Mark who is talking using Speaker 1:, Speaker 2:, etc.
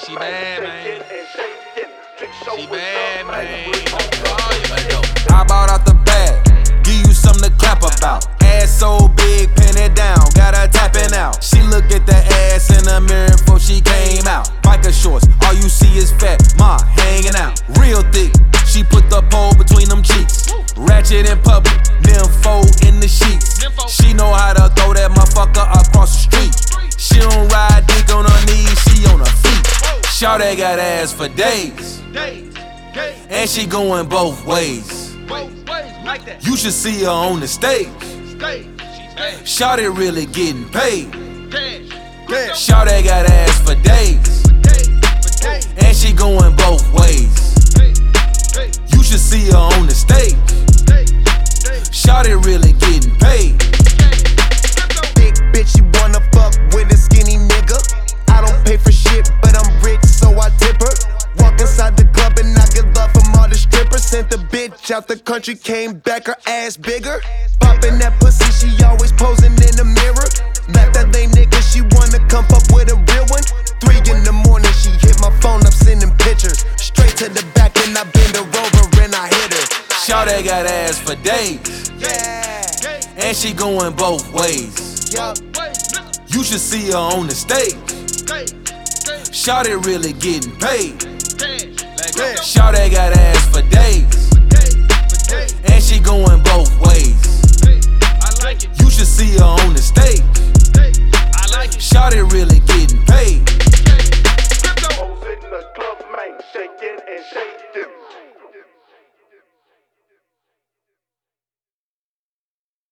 Speaker 1: She bad, man. She bad, man. I
Speaker 2: bought out the bag, give you something to clap about. Ass so big, pin it down, got her tapping out. She look at the ass in the mirror before she came out. Biker shorts, all you see is fat, ma hanging out. Real thick, she put the pole between them cheeks. Ratchet in public, nympho in the sheets. She know how to throw that motherfucker across the street. She don't ride dick on her knees, she on her feet. Shawty got ass for days, and she going both ways. You should see her on the stage. Shawty really getting paid. Shawty got ass for days, and she going both ways. You should see her on the stage. Shawty really getting paid.
Speaker 3: Big bitch, you wanna fuck with a skinny nigga. I don't pay for shit, but I'm rich, so I tip her. Walk inside the club and I get love from all the strippers. Sent the bitch out the country, came back, her ass bigger. Poppin' that pussy, she always posing in the mirror. Left that lame nigga, she wanna come fuck with a real one. 3 in the morning, she hit my phone up sending pictures. Straight to the back and I bend her over and I hit her.
Speaker 2: Shawty got ass for days, and she going both ways. You should see her on the stage. Shawty really getting paid. Shawty got ass for days, and she going both ways. You should see her on the stage. Shawty really